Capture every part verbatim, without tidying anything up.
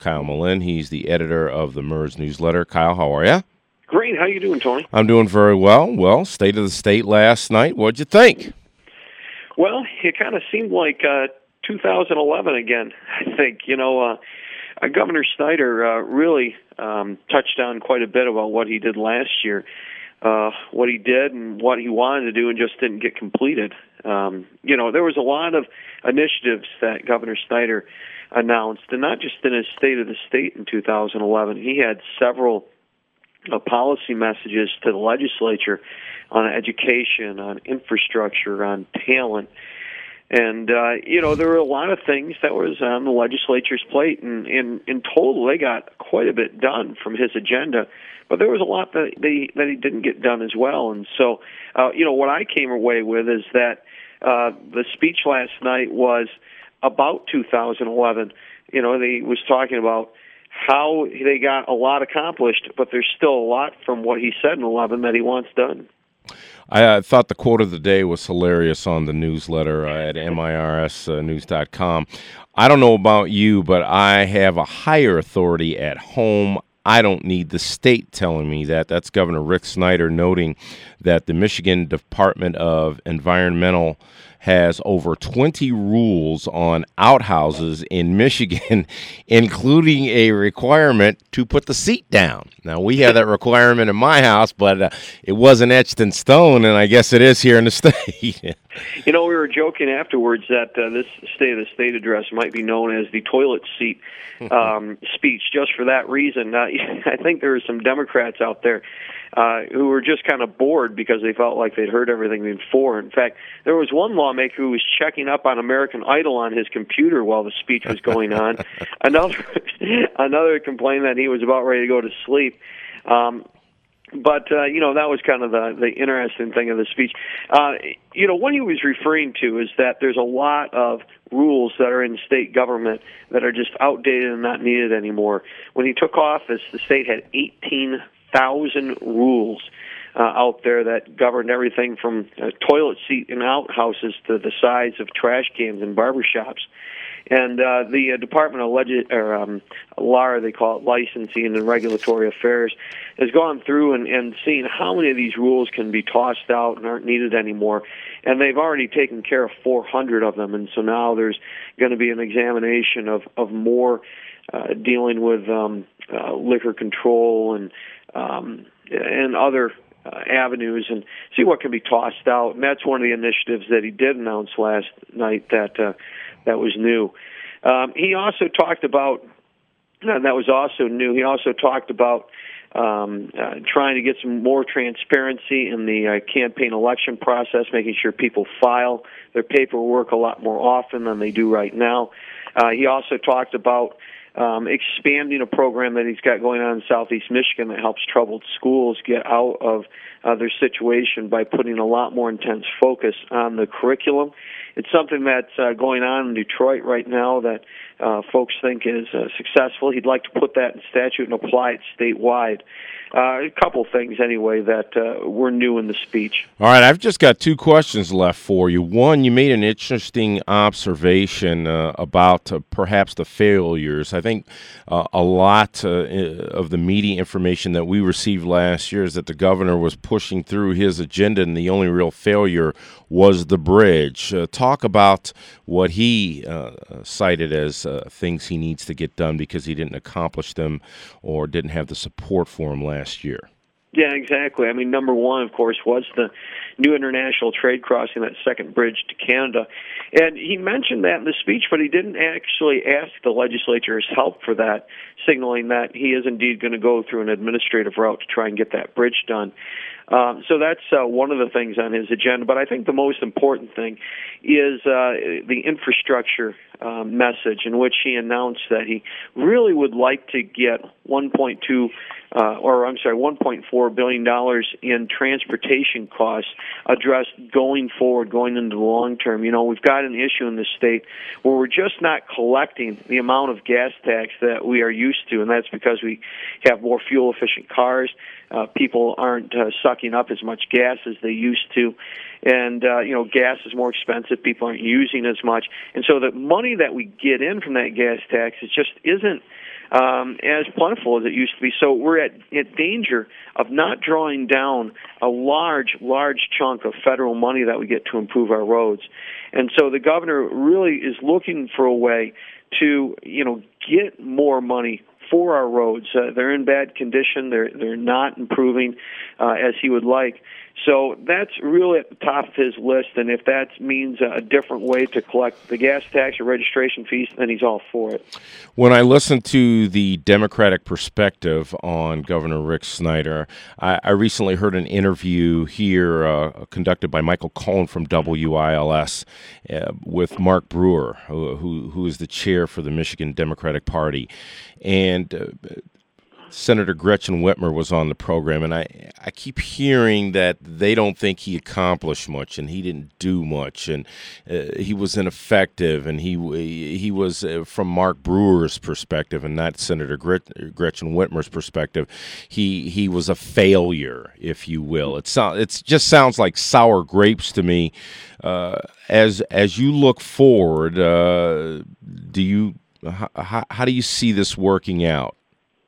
Kyle Malin. He's the editor of the M E R S newsletter. Kyle, how are you? Great. How you doing, Tony? I'm doing very well. Well, State of the State last night. What'd you think? Well, it kind of seemed like uh, two thousand eleven again, I think. You know, uh, uh, Governor Snyder uh, really um, touched on quite a bit about what he did last year, uh, what he did and what he wanted to do and just didn't get completed. Um, you know, there was a lot of initiatives that Governor Snyder announced, and not just in his State of the State in two thousand eleven. He had several uh, policy messages to the legislature on education, on infrastructure, on talent. And, uh, you know, there were a lot of things that was on the legislature's plate, and in, in total they got quite a bit done from his agenda. But there was a lot that, they, that he didn't get done as well. And so, uh, you know, what I came away with is that uh, the speech last night was about two thousand eleven. You know, he was talking about how they got a lot accomplished, but there's still a lot from what he said in eleven that he wants done. I uh, thought the quote of the day was hilarious on the newsletter uh, at M I R S news dot com. I don't know about you, but I have a higher authority at home. I don't need the state telling me that. That's Governor Rick Snyder noting that the Michigan Department of Environmental has over twenty rules on outhouses in Michigan, including a requirement to put the seat down. Now, we have that requirement in my house, but uh, it wasn't etched in stone, and I guess it is here in the state. You know, we were joking afterwards that uh, this State of the State address might be known as the toilet seat um, speech just for that reason. Uh, I think there are some Democrats out there uh, who were just kind of bored because they felt like they'd heard everything before. In fact, there was one lawmaker who was checking up on American Idol on his computer while the speech was going on. Another another complained that he was about ready to go to sleep. Um, But, uh, you know, that was kind of the, the interesting thing of the speech. Uh, you know, what he was referring to is that there's a lot of rules that are in state government that are just outdated and not needed anymore. When he took office, the state had eighteen thousand rules uh, out there that governed everything from uh, toilet seat in outhouses to the size of trash cans in barbershops. And uh, the uh, Department of Leg- or, um, L A R, they call it Licensing and Regulatory Affairs, has gone through and, and seen how many of these rules can be tossed out and aren't needed anymore. And they've already taken care of four hundred of them. And so now there's going to be an examination of, of more uh, dealing with um, uh, liquor control and um, and other uh, avenues and see what can be tossed out. And that's one of the initiatives that he did announce last night that uh, that was new. Um, he also talked about, and that was also new, he also talked about um, uh, trying to get some more transparency in the uh, campaign election process, making sure people file their paperwork a lot more often than they do right now. Uh, he also talked about um, expanding a program that he's got going on in Southeast Michigan that helps troubled schools get out of uh, their situation by putting a lot more intense focus on the curriculum. It's something that's uh, going on in Detroit right now that uh, folks think is uh, successful. He'd like to put that in statute and apply it statewide. Uh, a couple things, anyway, that uh, were new in the speech. All right, I've just got two questions left for you. One, you made an interesting observation uh, about uh, perhaps the failures. I think uh, a lot uh, of the media information that we received last year is that the governor was pushing through his agenda, and the only real failure was the bridge. Uh, talk about what he uh, cited as uh, things he needs to get done because he didn't accomplish them or didn't have the support for him last year. Yeah, exactly. I mean, number one, of course, was the new international trade crossing, that second bridge to Canada. And he mentioned that in the speech, but he didn't actually ask the legislature's help for that, signaling that he is indeed going to go through an administrative route to try and get that bridge done. Um, so that's uh, one of the things on his agenda. But I think the most important thing is uh, the infrastructure uh, message, in which he announced that he really would like to get one point two Uh, or I'm sorry, one point four billion dollars in transportation costs addressed going forward, going into the long term. You know, we've got an issue in this state where we're just not collecting the amount of gas tax that we are used to, and that's because we have more fuel-efficient cars. Uh, people aren't uh, sucking up as much gas as they used to. And, uh, you know, gas is more expensive. People aren't using as much. And so the money that we get in from that gas tax, it just isn't um, as plentiful as it used to be. So we're at, at danger of not drawing down a large, large chunk of federal money that we get to improve our roads. And so the governor really is looking for a way to, you know, get more money for our roads. Uh, they're in bad condition. They're they're not improving uh, as he would like. So that's really at the top of his list, and if that means a different way to collect the gas tax or registration fees, then he's all for it. When I listen to the Democratic perspective on Governor Rick Snyder, I, I recently heard an interview here uh, conducted by Michael Cohen from W I L S uh, with Mark Brewer, who, who, who is the chair for the Michigan Democratic Party. And uh, Senator Gretchen Whitmer was on the program, and I, I keep hearing that they don't think he accomplished much, and he didn't do much, and uh, he was ineffective, and he he was, uh, from Mark Brewer's perspective, and not Senator Gret- Gretchen Whitmer's perspective, he he was a failure, if you will. It sounds it just sounds like sour grapes to me. Uh, as as you look forward, uh, do you how, how do you see this working out?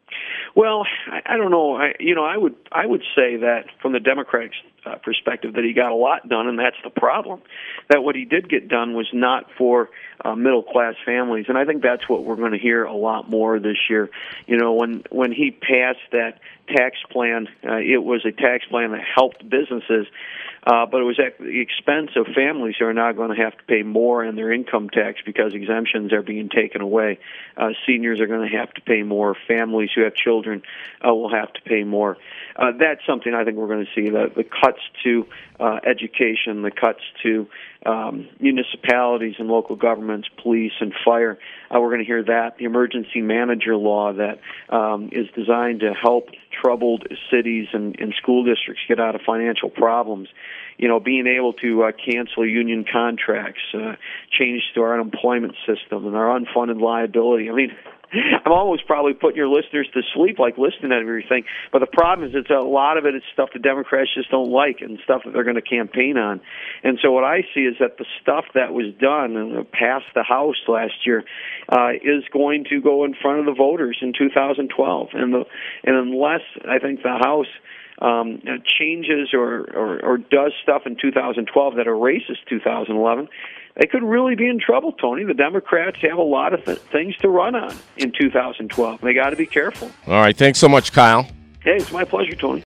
Well, I, I don't know. I, you know, I would I would say that from the Democratic uh, perspective that he got a lot done, and that's the problem. That what he did get done was not for uh, middle class families, and I think that's what we're going to hear a lot more this year. You know, when when he passed that tax plan, uh, it was a tax plan that helped businesses. Uh, but it was at the expense of families who are now going to have to pay more in their income tax because exemptions are being taken away. Uh, seniors are going to have to pay more. Families who have children uh, will have to pay more. Uh, that's something I think we're going to see. The, the cuts to uh, education, the cuts to um, municipalities and local governments, police and fire. Uh, we're going to hear that. The emergency manager law that um, is designed to help troubled cities and, and school districts get out of financial problems. You know, being able to uh, cancel union contracts, uh, change to our unemployment system and our unfunded liability. I mean, I'm almost probably putting your listeners to sleep, like listening to everything. But the problem is, it's a lot of it is stuff the Democrats just don't like and stuff that they're going to campaign on. And so what I see is that the stuff that was done and passed the House last year uh, is going to go in front of the voters in two thousand twelve. And the and unless I think the House um, changes or, or or does stuff in two thousand twelve that erases two thousand eleven. They could really be in trouble, Tony. The Democrats have a lot of th- things to run on in two thousand twelve. They got to be careful. All right. Thanks so much, Kyle. Hey, it's my pleasure, Tony.